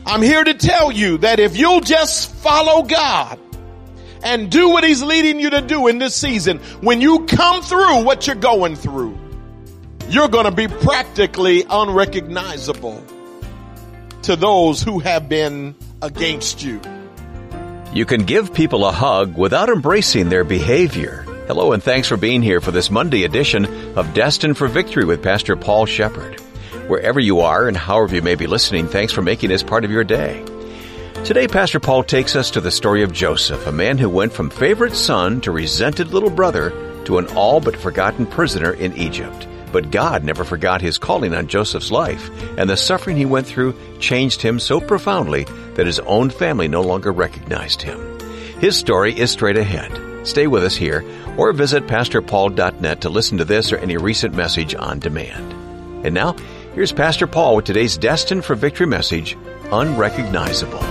I'm here to tell you that if you'll just follow God and do what he's leading you to do in this season, when you come through what you're going through, you're going to be practically unrecognizable to those who have been against you. You can give people a hug without embracing their behavior. Hello, and thanks for being here for this Monday edition of Destined for Victory with Pastor Paul Shepard. Wherever you are and however you may be listening, thanks for making this part of your day. Today, Pastor Paul takes us to the story of Joseph, a man who went from favorite son to resented little brother to an all but forgotten prisoner in Egypt. But God never forgot his calling on Joseph's life, and the suffering he went through changed him so profoundly that his own family no longer recognized him. His story is straight ahead. Stay with us here or visit pastorpaul.net to listen to this or any recent message on demand. And now, here's Pastor Paul with today's Destined for Victory message, Unrecognizable.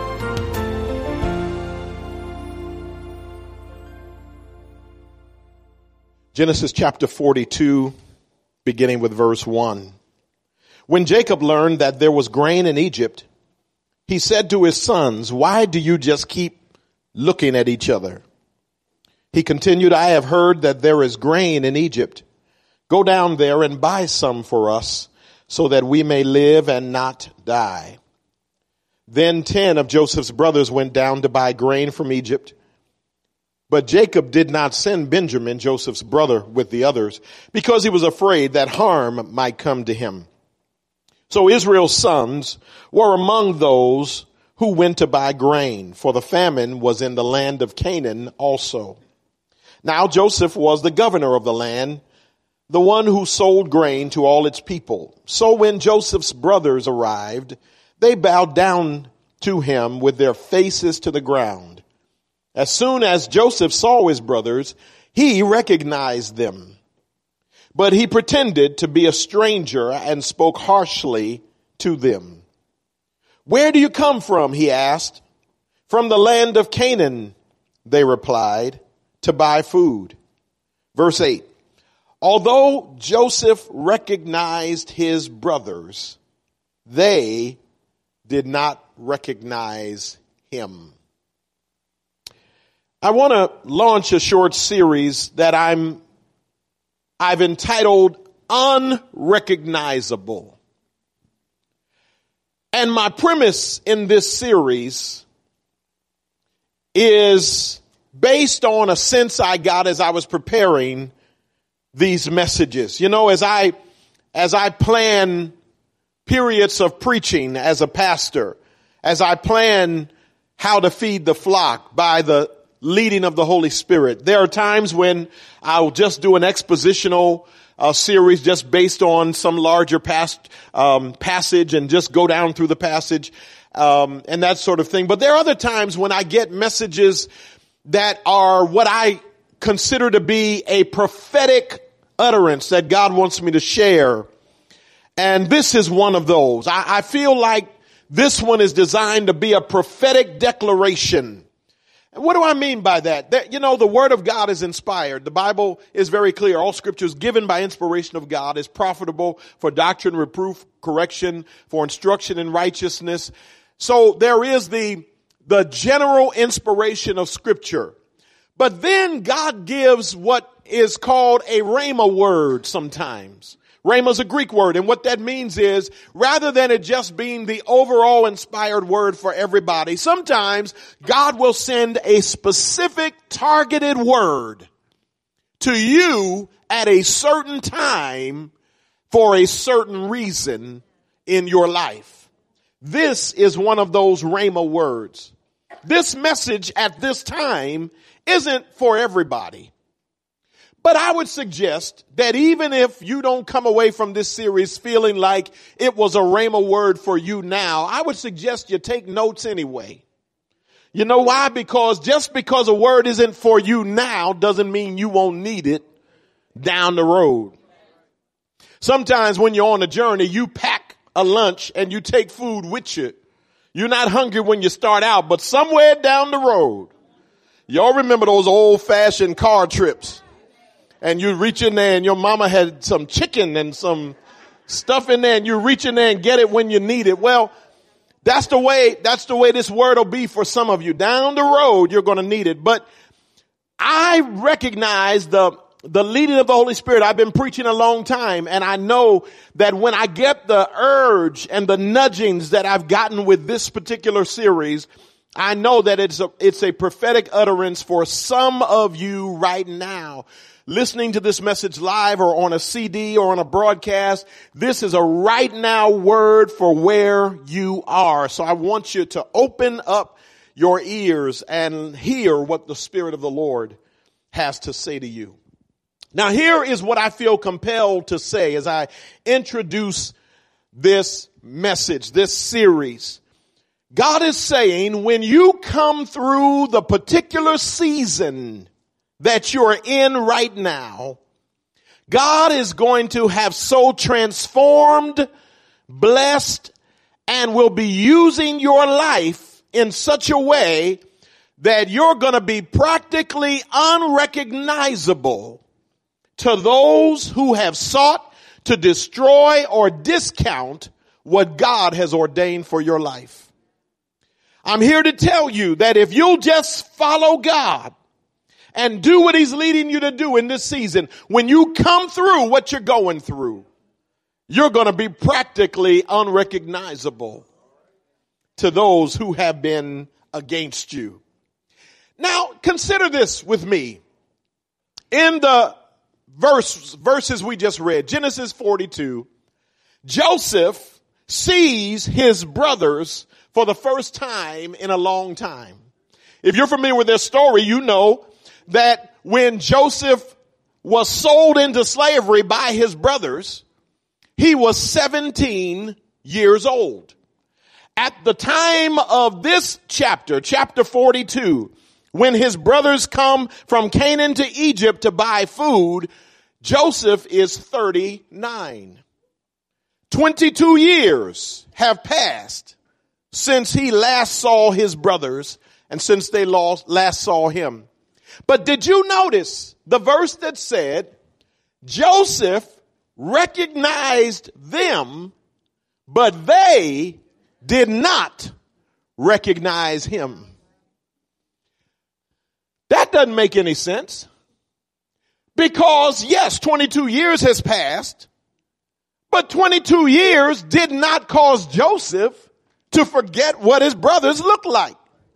Genesis chapter 42, beginning with verse 1. When Jacob learned that there was grain in Egypt, he said to his sons, "Why do you just keep looking at each other?" He continued, "I have heard that there is grain in Egypt. Go down there and buy some for us, so that we may live and not die." Then 10 of Joseph's brothers went down to buy grain from Egypt. But Jacob did not send Benjamin, Joseph's brother, with the others, because he was afraid that harm might come to him. So Israel's sons were among those who went to buy grain, for the famine was in the land of Canaan also. Now Joseph was the governor of the land, the one who sold grain to all its people. So when Joseph's brothers arrived, they bowed down to him with their faces to the ground. As soon as Joseph saw his brothers, he recognized them. But he pretended to be a stranger and spoke harshly to them. "Where do you come from?" he asked. "From the land of Canaan," they replied, "to buy food." Verse 8. Although Joseph recognized his brothers, they did not recognize him. I want to launch a short series that I've entitled Unrecognizable. And my premise in this series is based on a sense I got as I was preparing these messages. You know, as I plan periods of preaching as a pastor, as I plan how to feed the flock by the leading of the Holy Spirit, there are times when I'll just do an expositional series just based on some larger passage and just go down through the passage and that sort of thing. But there are other times when I get messages that are what I consider to be a prophetic utterance that God wants me to share. And this is one of those. I feel like this one is designed to be a prophetic declaration. And what do I mean by that? The Word of God is inspired. The Bible is very clear. All Scripture is given by inspiration of God, is profitable for doctrine, reproof, correction, for instruction in righteousness. So there is the general inspiration of Scripture. But then God gives what is called a rhema word sometimes. Rhema is a Greek word, and what that means is, rather than it just being the overall inspired word for everybody, sometimes God will send a specific targeted word to you at a certain time for a certain reason in your life. This is one of those rhema words. This message at this time isn't for everybody. But I would suggest that even if you don't come away from this series feeling like it was a rhema word for you now, I would suggest you take notes anyway. You know why? Because just because a word isn't for you now doesn't mean you won't need it down the road. Sometimes when you're on a journey, you pack a lunch and you take food with you. You're not hungry when you start out, but somewhere down the road, y'all remember those old-fashioned car trips? And you reach in there and your mama had some chicken and some stuff in there and you reach in there and get it when you need it. Well, That's the way this word will be for some of you. Down the road, you're going to need it. But I recognize the leading of the Holy Spirit. I've been preaching a long time, and I know that when I get the urge and the nudgings that I've gotten with this particular series, I know that it's a prophetic utterance for some of you right now. Listening to this message live or on a CD or on a broadcast, this is a right now word for where you are. So I want you to open up your ears and hear what the Spirit of the Lord has to say to you. Now, here is what I feel compelled to say as I introduce this message, this series. God is saying, when you come through the particular season that you're in right now, God is going to have so transformed, blessed, and will be using your life in such a way that you're going to be practically unrecognizable to those who have sought to destroy or discount what God has ordained for your life. I'm here to tell you that if you'll just follow God and do what he's leading you to do in this season, when you come through what you're going through, you're going to be practically unrecognizable to those who have been against you. Now, consider this with me. In the verses we just read, Genesis 42, Joseph sees his brothers for the first time in a long time. If you're familiar with this story, you know that when Joseph was sold into slavery by his brothers, he was 17 years old. At the time of this chapter 42, when his brothers come from Canaan to Egypt to buy food, Joseph is 39. 22 years have passed since he last saw his brothers and since they last saw him. But did you notice the verse that said Joseph recognized them, but they did not recognize him? That doesn't make any sense. Because yes, 22 years has passed, but 22 years did not cause Joseph to forget what his brothers looked like.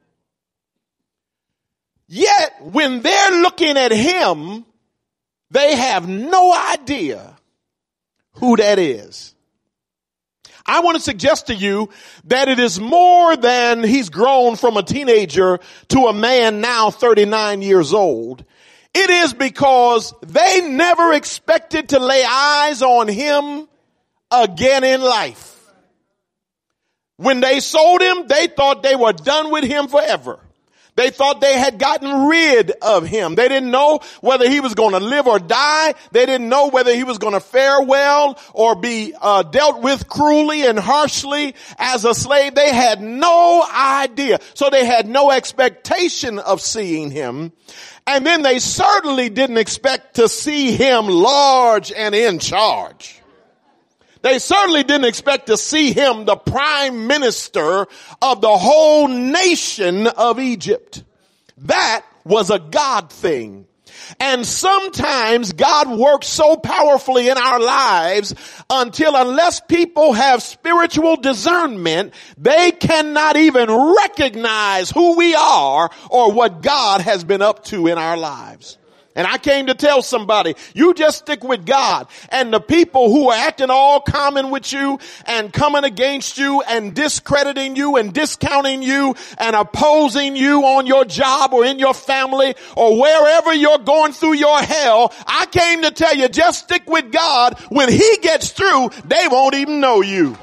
Yet, when they're looking at him, they have no idea who that is. I want to suggest to you that it is more than he's grown from a teenager to a man now 39 years old. It is because they never expected to lay eyes on him again in life. When they sold him, they thought they were done with him forever. They thought they had gotten rid of him. They didn't know whether he was going to live or die. They didn't know whether he was going to fare well or be dealt with cruelly and harshly as a slave. They had no idea. So they had no expectation of seeing him. And then they certainly didn't expect to see him large and in charge. They certainly didn't expect to see him the prime minister of the whole nation of Egypt. That was a God thing. And sometimes God works so powerfully in our lives unless people have spiritual discernment, they cannot even recognize who we are or what God has been up to in our lives. And I came to tell somebody, you just stick with God, and the people who are acting all common with you and coming against you and discrediting you and discounting you and opposing you on your job or in your family or wherever you're going through your hell, I came to tell you, just stick with God. When he gets through, they won't even know you.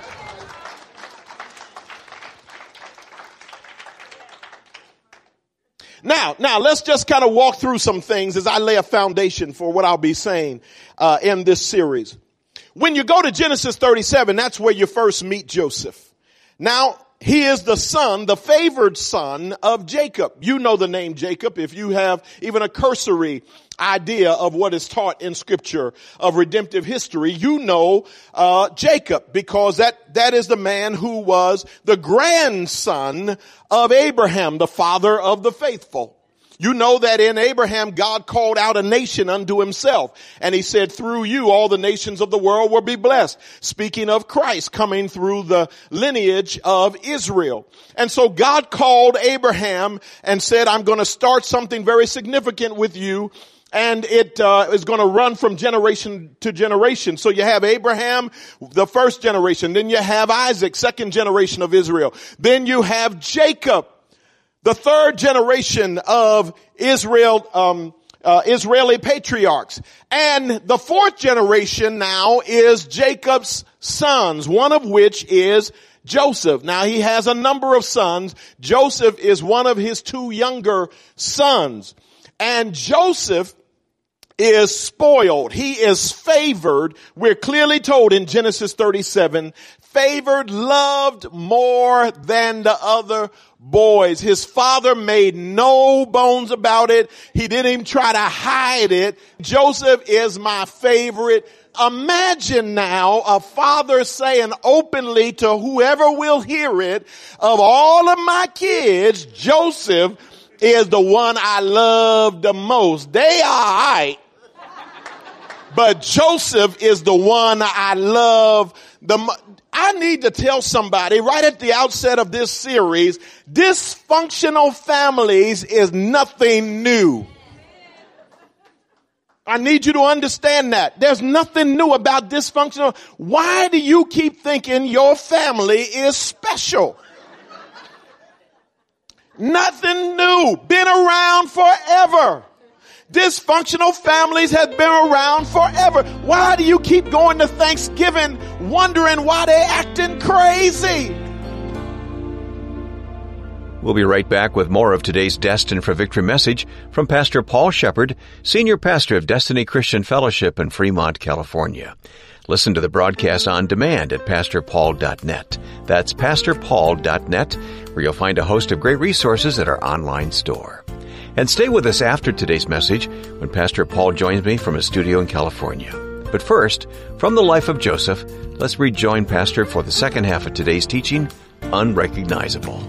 Now, let's just kind of walk through some things as I lay a foundation for what I'll be saying in this series. When you go to Genesis 37, that's where you first meet Joseph. Now, he is the son, the favored son of Jacob. You know the name Jacob if you have even a cursory idea of what is taught in scripture of redemptive history. You know Jacob, because that is the man who was the grandson of Abraham, the father of the faithful. You know that in Abraham, God called out a nation unto himself. And he said, through you, all the nations of the world will be blessed. Speaking of Christ coming through the lineage of Israel. And so God called Abraham and said, I'm going to start something very significant with you. And it is going to run from generation to generation. So you have Abraham, the first generation. Then you have Isaac, second generation of Israel. Then you have Jacob, the third generation of Israel, Israeli patriarchs. And the fourth generation now is Jacob's sons, one of which is Joseph. Now he has a number of sons. Joseph is one of his two younger sons. And Joseph is spoiled. He is favored. We're clearly told in Genesis 37, favored, loved more than the other boys. His father made no bones about it. He didn't even try to hide it. Joseph is my favorite. Imagine now a father saying openly to whoever will hear it, of all of my kids, Joseph is the one I love the most. They are all right, but Joseph is the one I love the most. I need to tell somebody right at the outset of this series, dysfunctional families is nothing new. I need you to understand that. There's nothing new about dysfunctional. Why do you keep thinking your family is special? Nothing new. Been around forever. Dysfunctional families have been around forever. Why do you keep going to Thanksgiving wondering why they're acting crazy? We'll be right back with more of today's Destined for Victory message from Pastor Paul Shepard, Senior Pastor of Destiny Christian Fellowship in Fremont, California. Listen to the broadcast on demand at pastorpaul.net. That's pastorpaul.net, where you'll find a host of great resources at our online store. And stay with us after today's message when Pastor Paul joins me from his studio in California. But first, from the life of Joseph, let's rejoin Pastor for the second half of today's teaching, Unrecognizable.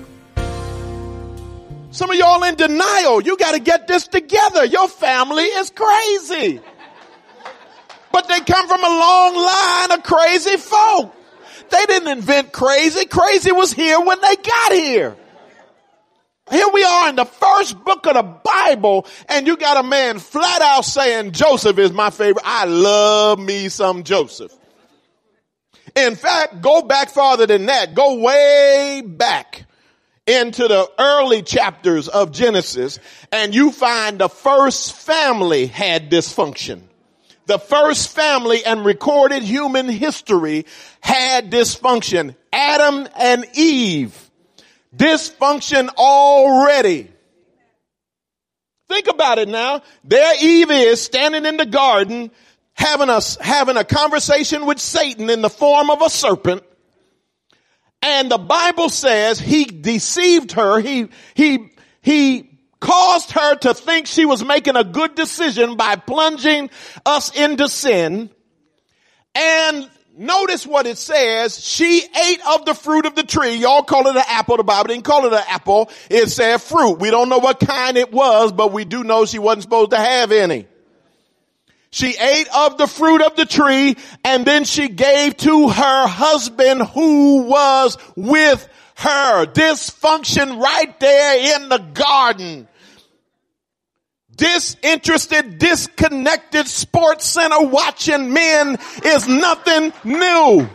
Some of y'all in denial. You got to get this together. Your family is crazy. But they come from a long line of crazy folk. They didn't invent crazy. Crazy was here when they got here. Here we are in the first book of the Bible, and you got a man flat out saying Joseph is my favorite. I love me some Joseph. In fact, go back farther than that. Go way back into the early chapters of Genesis, and you find the first family had dysfunction. The first family in recorded human history had dysfunction. Adam and Eve. Dysfunction already. Think about it now. There Eve is standing in the garden having a conversation with Satan in the form of a serpent. And the Bible says he deceived her. He caused her to think she was making a good decision by plunging us into sin. And notice what it says. She ate of the fruit of the tree. Y'all call it an apple. The Bible didn't call it an apple. It said fruit. We don't know what kind it was, but we do know she wasn't supposed to have any. She ate of the fruit of the tree, and then she gave to her husband who was with her. Dysfunction right there in the garden. Disinterested, disconnected, Sports Center watching men is nothing new.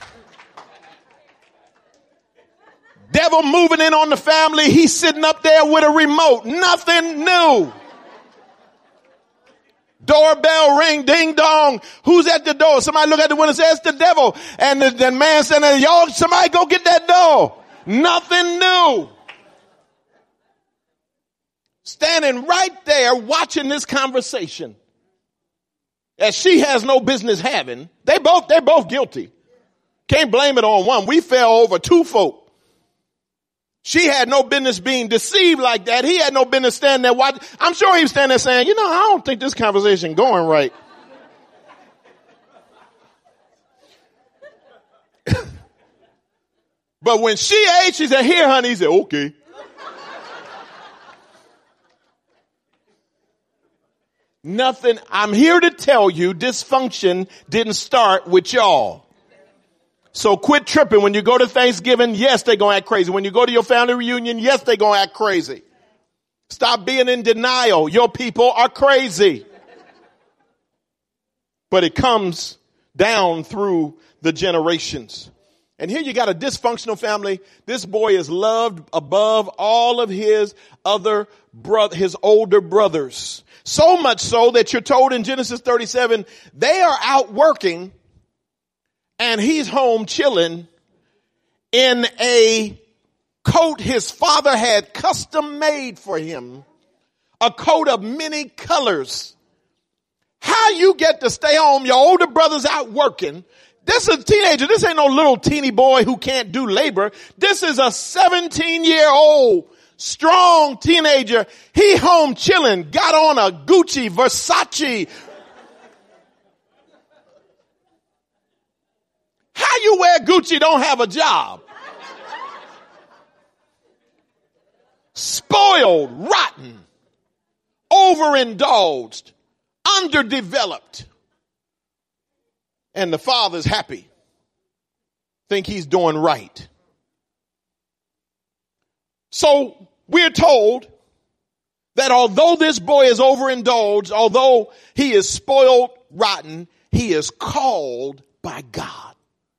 Devil moving in on the family. He's sitting up there with a remote. Nothing new. Doorbell ring, ding dong. Who's at the door? Somebody look at the window and say, it's the devil. And the man said, y'all, somebody go get that door. Nothing new. Standing right there watching this conversation as she has no business having. They're both guilty. Can't blame it on one. We fell over two folk. She had no business being deceived like that. He had no business standing there watching. I'm sure he was standing there saying, I don't think this conversation going right. But when she ate, she said, here, honey. He said, okay. Nothing. I'm here to tell you dysfunction didn't start with y'all. So quit tripping. When you go to Thanksgiving, yes, they're going to act crazy. When you go to your family reunion, yes, they're going to act crazy. Stop being in denial. Your people are crazy. But it comes down through the generations. And here you got a dysfunctional family. This boy is loved above all of his older brothers. So much so that you're told in Genesis 37, they are out working and he's home chilling in a coat his father had custom made for him. A coat of many colors. How you get to stay home, your older brother's out working. This is a teenager. This ain't no little teeny boy who can't do labor. This is a 17-year-old strong teenager. He home chilling, got on a Gucci, Versace. How you wear Gucci don't have a job? Spoiled, rotten, overindulged, underdeveloped. And the father's happy. Think he's doing right. So we're told that although this boy is overindulged, although he is spoiled, rotten, he is called by God.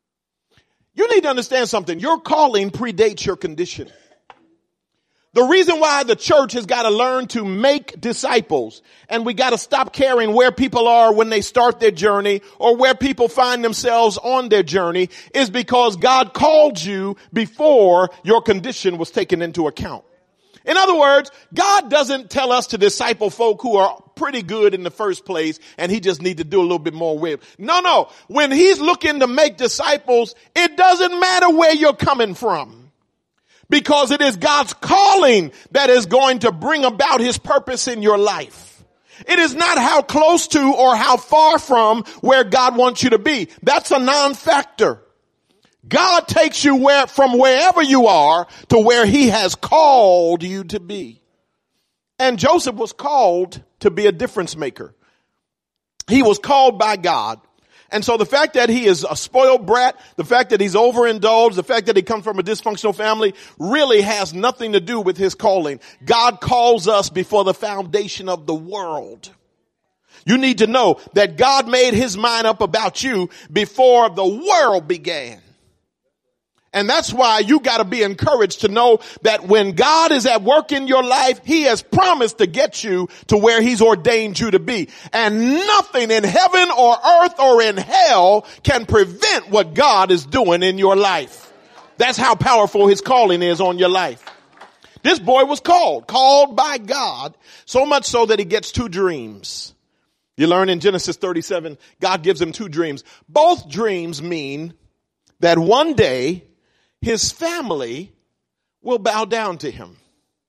You need to understand something. Your calling predates your condition. The reason why the church has got to learn to make disciples, and we got to stop caring where people are when they start their journey or where people find themselves on their journey, is because God called you before your condition was taken into account. In other words, God doesn't tell us to disciple folk who are pretty good in the first place and he just need to do a little bit more with. No. When he's looking to make disciples, it doesn't matter where you're coming from, because it is God's calling that is going to bring about his purpose in your life. It is not how close to or how far from where God wants you to be. That's a non-factor. God takes you from wherever you are to where he has called you to be. And Joseph was called to be a difference maker. He was called by God. And so the fact that he is a spoiled brat, the fact that he's overindulged, the fact that he comes from a dysfunctional family really has nothing to do with his calling. God calls us before the foundation of the world. You need to know that God made his mind up about you before the world began. And that's why you got to be encouraged to know that when God is at work in your life, he has promised to get you to where he's ordained you to be. And nothing in heaven or earth or in hell can prevent what God is doing in your life. That's how powerful his calling is on your life. This boy was called by God, so much so that he gets 2 dreams. You learn in Genesis 37, God gives him 2 dreams. Both dreams mean that one day his family will bow down to him.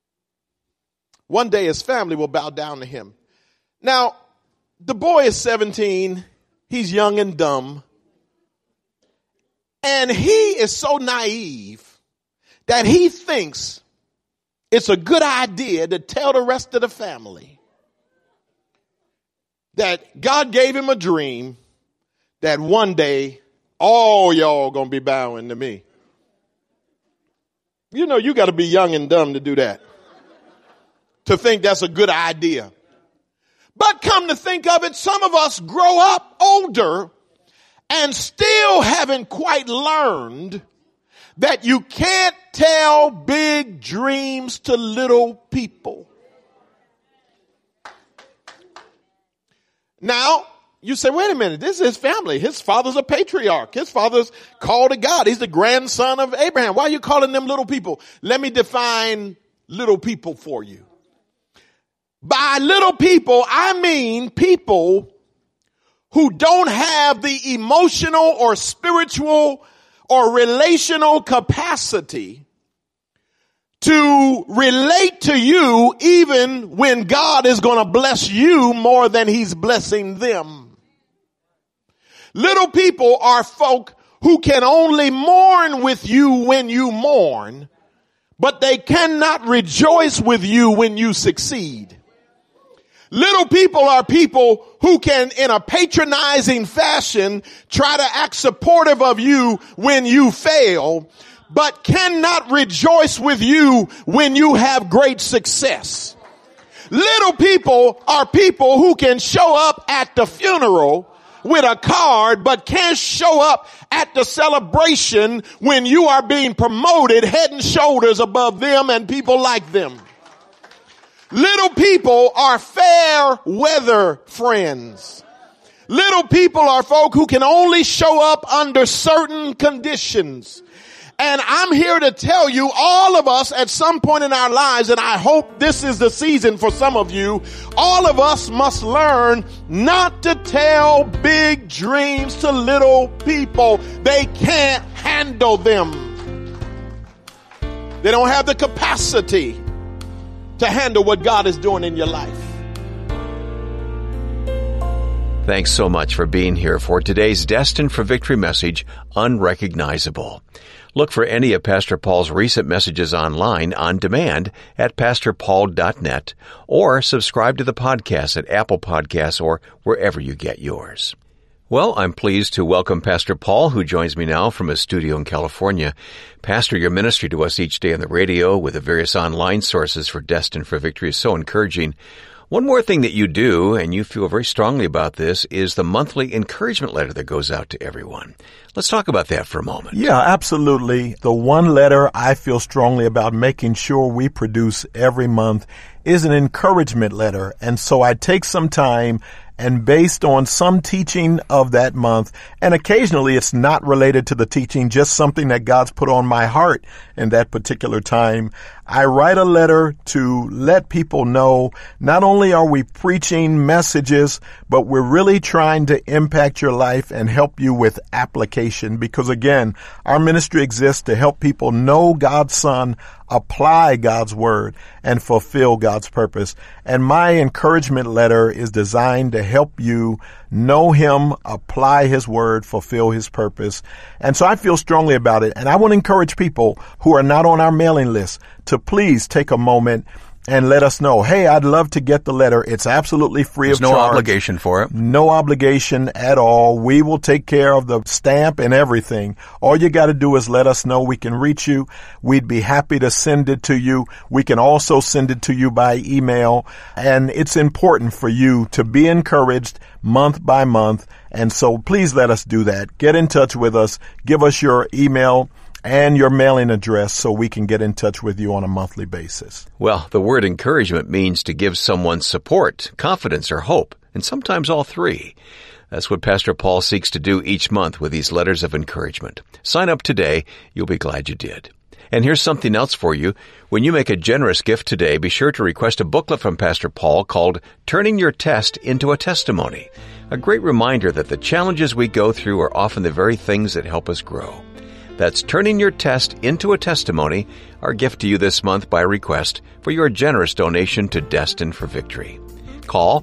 One day his family will bow down to him. Now, the boy is 17. He's young and dumb. And he is so naive that he thinks it's a good idea to tell the rest of the family that God gave him a dream that one day all y'all gonna be bowing to me. You know, you got to be young and dumb to do that, to think that's a good idea. But come to think of it, some of us grow up older and still haven't quite learned that you can't tell big dreams to little people. Now, you say, wait a minute, this is his family. His father's a patriarch. His father's called to God. He's the grandson of Abraham. Why are you calling them little people? Let me define little people for you. By little people, I mean people who don't have the emotional or spiritual or relational capacity to relate to you even when God is going to bless you more than he's blessing them. Little people are folk who can only mourn with you when you mourn, but they cannot rejoice with you when you succeed. Little people are people who can, in a patronizing fashion, try to act supportive of you when you fail, but cannot rejoice with you when you have great success. Little people are people who can show up at the funeral with a card, but can't show up at the celebration when you are being promoted head and shoulders above them and people like them. Little people are fair weather friends. Little people are folk who can only show up under certain conditions. And I'm here to tell you, all of us at some point in our lives, and I hope this is the season for some of you, all of us must learn not to tell big dreams to little people. They can't handle them. They don't have the capacity to handle what God is doing in your life. Thanks so much for being here for today's Destined for Victory message, Unrecognizable. Look for any of Pastor Paul's recent messages online on demand at pastorpaul.net, or subscribe to the podcast at Apple Podcasts or wherever you get yours. Well, I'm pleased to welcome Pastor Paul, who joins me now from his studio in California. Pastor, your ministry to us each day on the radio with the various online sources for Destined for Victory is so encouraging. One more thing that you do, and you feel very strongly about this, is the monthly encouragement letter that goes out to everyone. Let's talk about that for a moment. Yeah, absolutely. The one letter I feel strongly about making sure we produce every month is an encouragement letter. And so I take some time, and based on some teaching of that month, and occasionally it's not related to the teaching, just something that God's put on my heart in that particular time, I write a letter to let people know not only are we preaching messages, but we're really trying to impact your life and help you with application. Because again, our ministry exists to help people know God's Son, apply God's Word, and fulfill God's purpose. And my encouragement letter is designed to help you know Him, apply His Word, fulfill His purpose. And so I feel strongly about it. And I want to encourage people who are not on our mailing list to please take a moment and let us know, hey, I'd love to get the letter. It's absolutely free of charge. There's no obligation for it. No obligation at all. We will take care of the stamp and everything. All you got to do is let us know. We can reach you. We'd be happy to send it to you. We can also send it to you by email. And it's important for you to be encouraged month by month. And so please let us do that. Get in touch with us. Give us your email and your mailing address so we can get in touch with you on a monthly basis. Well, the word encouragement means to give someone support, confidence, or hope, and sometimes all three. That's what Pastor Paul seeks to do each month with these letters of encouragement. Sign up today. You'll be glad you did. And here's something else for you. When you make a generous gift today, be sure to request a booklet from Pastor Paul called Turning Your Test into a Testimony. A great reminder that the challenges we go through are often the very things that help us grow. That's Turning Your Test into a Testimony, our gift to you this month by request for your generous donation to Destined for Victory. Call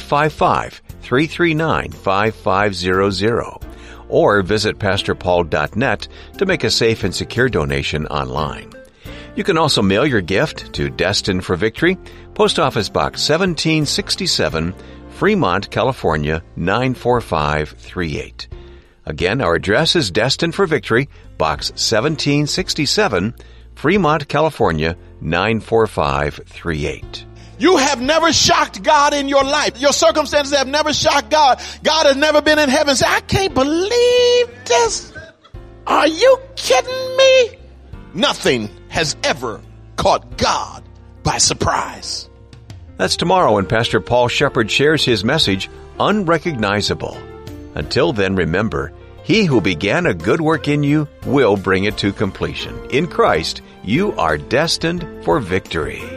855-339-5500 or visit pastorpaul.net to make a safe and secure donation online. You can also mail your gift to Destined for Victory, Post Office Box 1767, Fremont, California 94538. Again, our address is Destined for Victory, Box 1767, Fremont, California 94538. You have never shocked God in your life. Your circumstances have never shocked God. God has never been in heaven and said, I can't believe this. Are you kidding me? Nothing has ever caught God by surprise. That's tomorrow when Pastor Paul Shepard shares his message, Unrecognizable. Until then, remember, he who began a good work in you will bring it to completion. In Christ, you are destined for victory.